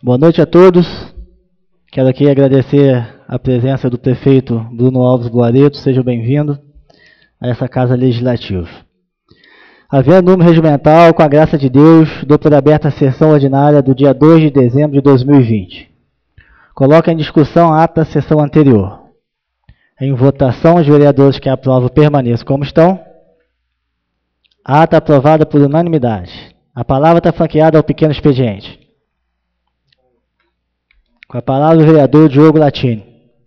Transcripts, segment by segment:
Boa noite a todos. Quero aqui agradecer a presença do prefeito Bruno Alves Boareto. Seja bem-vindo a essa Casa Legislativa. Havendo número regimental, com a graça de Deus, dou por aberta a sessão ordinária do dia 2 de dezembro de 2020. Coloco em discussão a ata da sessão anterior. Em votação, os vereadores que aprovam permaneçam como estão. A ata aprovada por unanimidade. A palavra está franqueada ao pequeno expediente. Com a palavra o vereador Diogo Latini.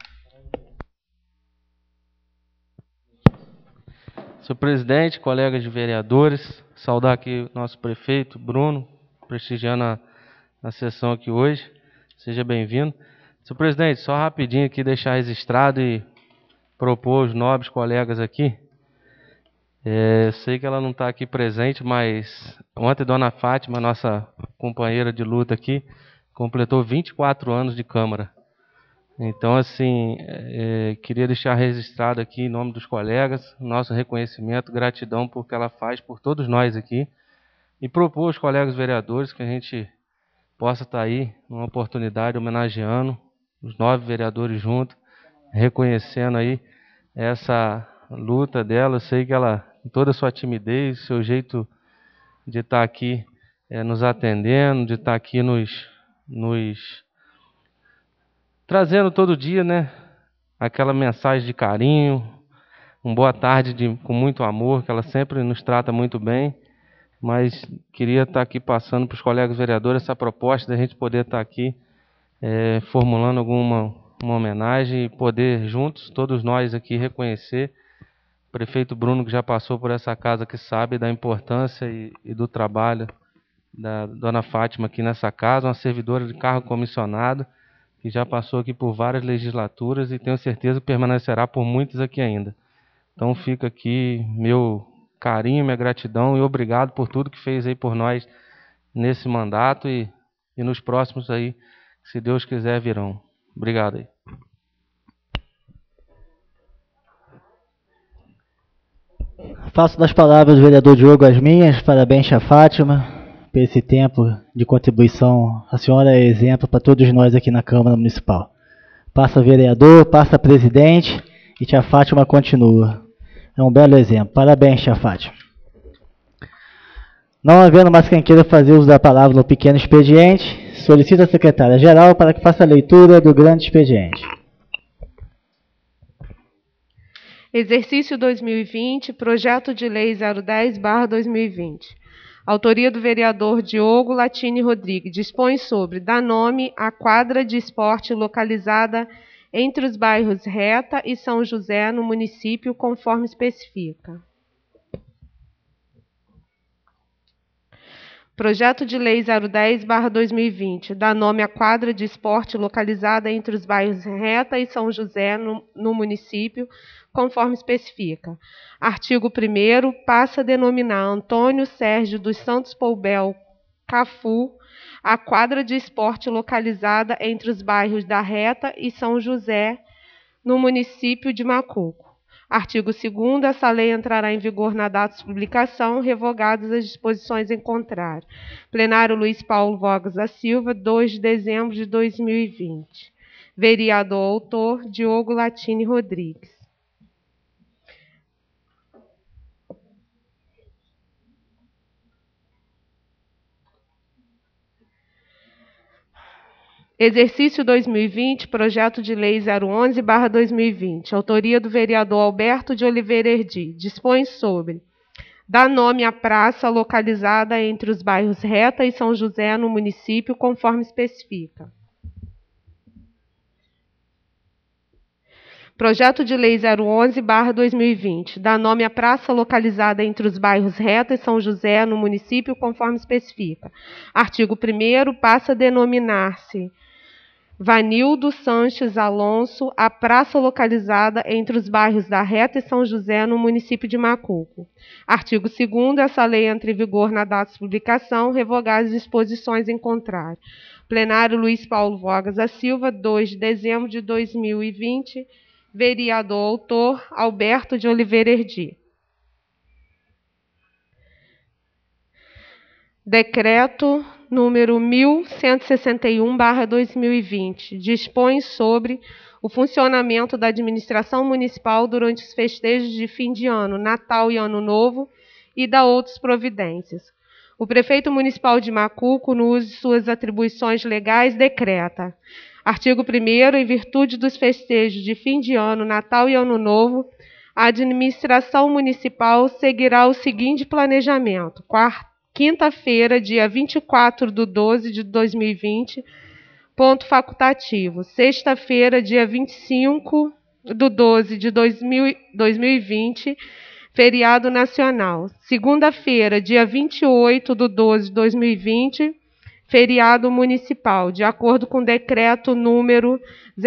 Senhor presidente, colegas de vereadores, saudar aqui o nosso prefeito, Bruno, prestigiando a sessão aqui hoje. Seja bem-vindo. Senhor presidente, só rapidinho aqui deixar registrado e propor os nobres colegas aqui. Sei que ela não está aqui presente, mas ontem Dona Fátima, nossa companheira de luta aqui, completou 24 anos de Câmara. Então, assim, queria deixar registrado aqui, em nome dos colegas, nosso reconhecimento, gratidão por que ela faz por todos nós aqui, e propor aos colegas vereadores que a gente possa estar aí, numa oportunidade, homenageando os 9 vereadores juntos, reconhecendo aí essa luta dela. Eu sei que ela, com toda a sua timidez, seu jeito de estar aqui nos atendendo, de estar aqui nos trazendo todo dia, né, aquela mensagem de carinho, boa tarde com muito amor, que ela sempre nos trata muito bem, mas queria estar aqui passando para os colegas vereadores essa proposta de a gente poder estar aqui formulando uma homenagem e poder juntos, todos nós aqui, reconhecer o prefeito Bruno, que já passou por essa casa, que sabe da importância e do trabalho da Dona Fátima aqui nessa casa, uma servidora de cargo comissionado, que já passou aqui por várias legislaturas e tenho certeza que permanecerá por muitas aqui ainda. Então fica aqui meu carinho, minha gratidão e obrigado por tudo que fez aí por nós nesse mandato e nos próximos aí, se Deus quiser, virão. Obrigado aí. Faço das palavras do vereador Diogo as minhas. Parabéns a Fátima por esse tempo de contribuição. A senhora é exemplo para todos nós aqui na Câmara Municipal. Passa vereador, passa presidente e tia Fátima continua. É um belo exemplo. Parabéns, tia Fátima. Não havendo mais quem queira fazer uso da palavra no pequeno expediente, solicito a secretária-geral para que faça a leitura do grande expediente. Exercício 2020, Projeto de Lei 010/2020. Autoria do vereador Diogo Latini Rodrigues. Dispõe sobre: dá nome à quadra de esporte localizada entre os bairros Reta e São José, no município, conforme especifica. Projeto de Lei 010/2020. Dá nome à quadra de esporte localizada entre os bairros Reta e São José, no município, conforme especifica. Artigo 1º. Passa a denominar Antônio Sérgio dos Santos Poubel Cafu a quadra de esporte localizada entre os bairros da Reta e São José, no município de Macuco. Artigo 2º. Essa lei entrará em vigor na data de publicação, revogadas as disposições em contrário. Plenário Luiz Paulo Vogas da Silva, 2 de dezembro de 2020. Vereador autor Diogo Latini Rodrigues. Exercício 2020, Projeto de Lei 011/2020. Autoria do vereador Alberto de Oliveira Erdi. Dispõe sobre: dá nome à praça localizada entre os bairros Reta e São José, no município, conforme especifica. Projeto de Lei 011/2020. Dá nome à praça localizada entre os bairros Reta e São José, no município, conforme especifica. Artigo 1º. Passa a denominar-se Vanildo Sanches Alonso a praça localizada entre os bairros da Reta e São José, no município de Macuco. Artigo 2º. Essa lei entra em vigor na data de publicação, revogadas as disposições em contrário. Plenário Luiz Paulo Vogas da Silva, 2 de dezembro de 2020. Vereador autor Alberto de Oliveira Erdi. Decreto número 1161/2020, dispõe sobre o funcionamento da administração municipal durante os festejos de fim de ano, Natal e Ano Novo, e dá outras providências. O prefeito municipal de Macuco, no uso de suas atribuições legais, decreta: artigo 1º, em virtude dos festejos de fim de ano, Natal e Ano Novo, a administração municipal seguirá o seguinte planejamento: quinta-feira, dia 24/12/2020, ponto facultativo. Sexta-feira, dia 25/12/2020, feriado nacional. Segunda-feira, dia 28/12/2020, feriado municipal, de acordo com o decreto número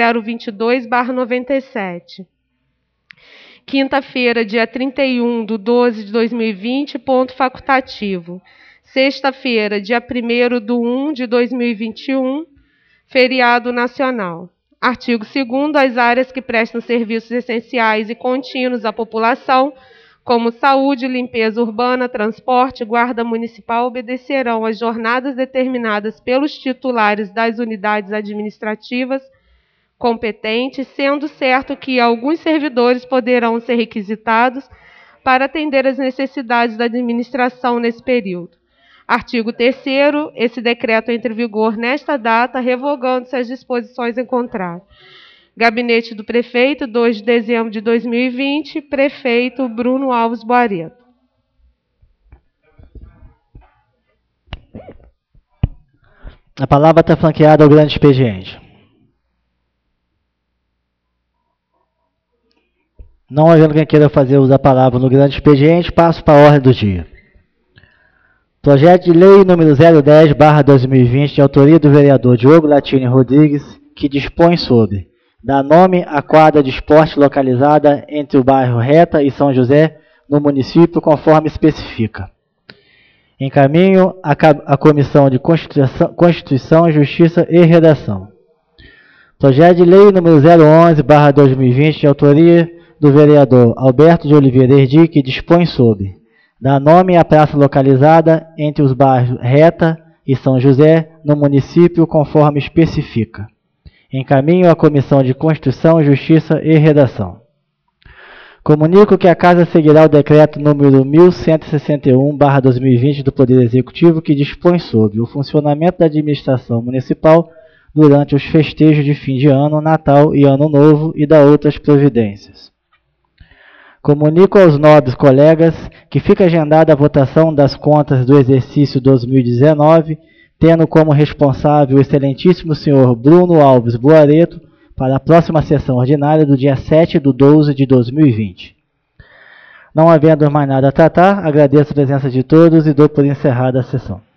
022/97. Quinta-feira, dia 31/12/2020, ponto facultativo. Sexta-feira, dia 1º/1/2021, feriado nacional. Artigo 2º, as áreas que prestam serviços essenciais e contínuos à população, como saúde, limpeza urbana, transporte, guarda municipal, obedecerão às jornadas determinadas pelos titulares das unidades administrativas competentes, sendo certo que alguns servidores poderão ser requisitados para atender às necessidades da administração nesse período. Artigo 3º, esse decreto entra em vigor nesta data, revogando-se as disposições em contrário. Gabinete do Prefeito, 2 de dezembro de 2020, Prefeito Bruno Alves Boareto. A palavra está franqueada ao grande expediente. Não havendo quem queira fazer uso da palavra no grande expediente, passo para a ordem do dia. Projeto de lei número 010/2020, de autoria do vereador Diogo Latini Rodrigues, que dispõe sobre: dá nome à quadra de esporte localizada entre o bairro Reta e São José, no município, conforme especifica. Encaminho à Comissão de Constituição, Justiça e Redação. Projeto de lei número 011/2020, de autoria do vereador Alberto de Oliveira Erdi, que dispõe sobre: dá nome à praça localizada entre os bairros Reta e São José, no município, conforme especifica. Encaminho à Comissão de Constituição, Justiça e Redação. Comunico que a Casa seguirá o decreto número 1161/2020 do Poder Executivo, que dispõe sobre o funcionamento da administração municipal durante os festejos de fim de ano, Natal e Ano Novo, e dá outras providências. Comunico aos nobres colegas que fica agendada a votação das contas do exercício 2019, tendo como responsável o excelentíssimo senhor Bruno Alves Boareto, para a próxima sessão ordinária do dia 7/12/2020. Não havendo mais nada a tratar, agradeço a presença de todos e dou por encerrada a sessão.